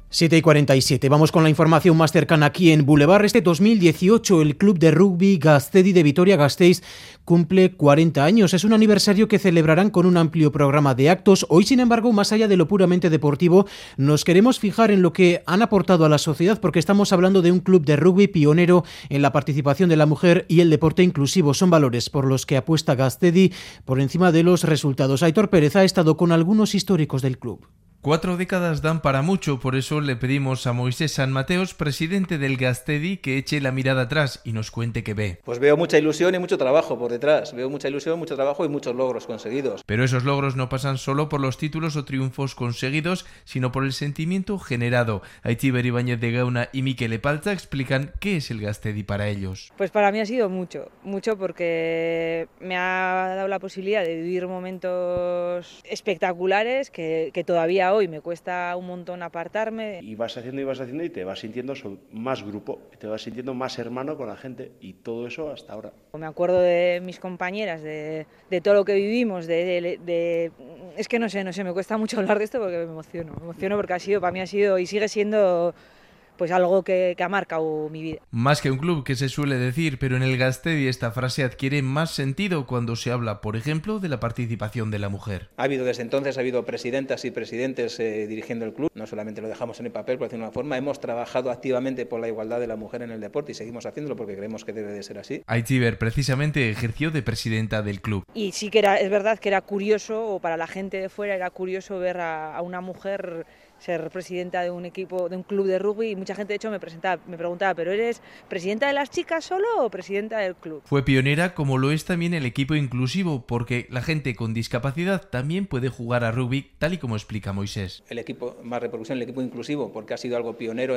7:47. Vamos con la información más cercana aquí en Boulevard. Este 2018 el club de rugby Gaztedi de Vitoria-Gasteiz cumple 40 años. Es un aniversario que celebrarán con un amplio programa de actos. Hoy, sin embargo, más allá de lo puramente deportivo, nos queremos fijar en lo que han aportado a la sociedad, porque estamos hablando de un club de rugby pionero en la participación de la mujer y el deporte inclusivo. Son valores por los que apuesta Gaztedi por encima de los resultados. Aitor Pérez ha estado con algunos históricos del club. 4 décadas dan para mucho, por eso le pedimos a Moisés San Mateos, presidente del Gaztedi, que eche la mirada atrás y nos cuente qué ve. Pues veo mucha ilusión y mucho trabajo por detrás. Veo mucha ilusión, mucho trabajo y muchos logros conseguidos. Pero esos logros no pasan solo por los títulos o triunfos conseguidos, sino por el sentimiento generado. Aitziber Ibáñez de Gauna y Mikel Epalza explican qué es el Gaztedi para ellos. Pues para mí ha sido mucho porque me ha dado la posibilidad de vivir momentos espectaculares que todavía hoy me cuesta un montón apartarme. Y vas haciendo y te vas sintiendo más grupo, te vas sintiendo más hermano con la gente y todo eso hasta ahora. Me acuerdo de mis compañeras, de todo lo que vivimos, es que no sé, me cuesta mucho hablar de esto porque me emociono porque para mí ha sido y sigue siendo pues algo que ha marcado mi vida. Más que un club, que se suele decir, pero en el Gaztedi esta frase adquiere más sentido cuando se habla, por ejemplo, de la participación de la mujer. Desde entonces ha habido presidentas y presidentes dirigiendo el club. No solamente lo dejamos en el papel, por decirlo de una forma, hemos trabajado activamente por la igualdad de la mujer en el deporte y seguimos haciéndolo porque creemos que debe de ser así. Aitziber precisamente ejerció de presidenta del club. Y sí que es verdad que era curioso, o para la gente de fuera era curioso ver a una mujer ser presidenta de un equipo, de un club de rugby, y mucha gente de hecho me preguntaba, ¿pero eres presidenta de las chicas solo o presidenta del club? Fue pionera, como lo es también el equipo inclusivo, porque la gente con discapacidad también puede jugar a rugby, tal y como explica Moisés. El equipo, más repercusión, el equipo inclusivo, porque ha sido algo pionero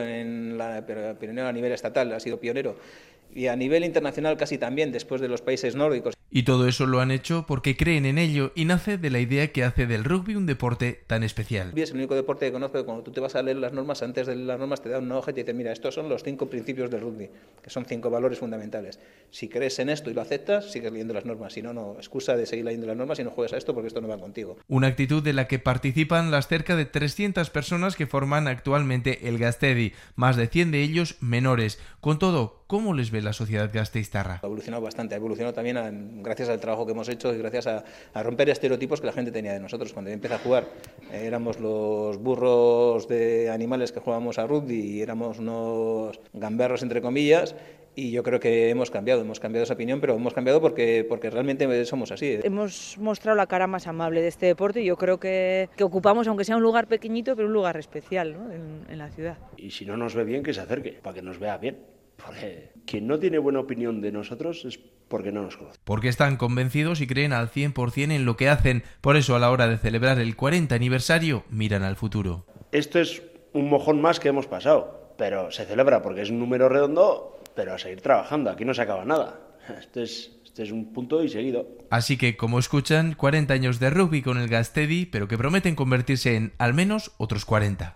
pionero a nivel estatal, ha sido pionero. Y a nivel internacional casi también, después de los países nórdicos. Y todo eso lo han hecho porque creen en ello y nace de la idea que hace del rugby un deporte tan especial. Es el único deporte que conozco que cuando tú te vas a leer las normas, antes de leer las normas te dan una hoja y te dicen, mira, estos son los 5 principios del rugby, que son 5 valores fundamentales. Si crees en esto y lo aceptas, sigues leyendo las normas. Si no, no, excusa de seguir leyendo las normas y no juegues a esto porque esto no va contigo. Una actitud de la que participan las cerca de 300 personas que forman actualmente el Gaztedi, más de 100 de ellos menores. Con todo, ¿cómo les ve la sociedad gasteiztarra? Ha evolucionado bastante, ha evolucionado también gracias al trabajo que hemos hecho y gracias a romper estereotipos que la gente tenía de nosotros. Cuando yo empecé a jugar éramos los burros de animales que jugábamos a rugby y éramos unos gamberros entre comillas. Y yo creo que hemos cambiado esa opinión, pero hemos cambiado porque realmente somos así. Hemos mostrado la cara más amable de este deporte y yo creo que ocupamos, aunque sea un lugar pequeñito, pero un lugar especial, ¿no? en la ciudad. Y si no nos ve bien, que se acerque, para que nos vea bien. Porque quien no tiene buena opinión de nosotros es porque no nos conoce. Porque están convencidos y creen al 100% en lo que hacen. Por eso, a la hora de celebrar el 40 aniversario, miran al futuro. Esto es un mojón más que hemos pasado, pero se celebra porque es un número redondo, pero a seguir trabajando. Aquí no se acaba nada. Este es un punto y seguido. Así que, como escuchan, 40 años de rugby con el Gaztedi, pero que prometen convertirse en al menos otros 40.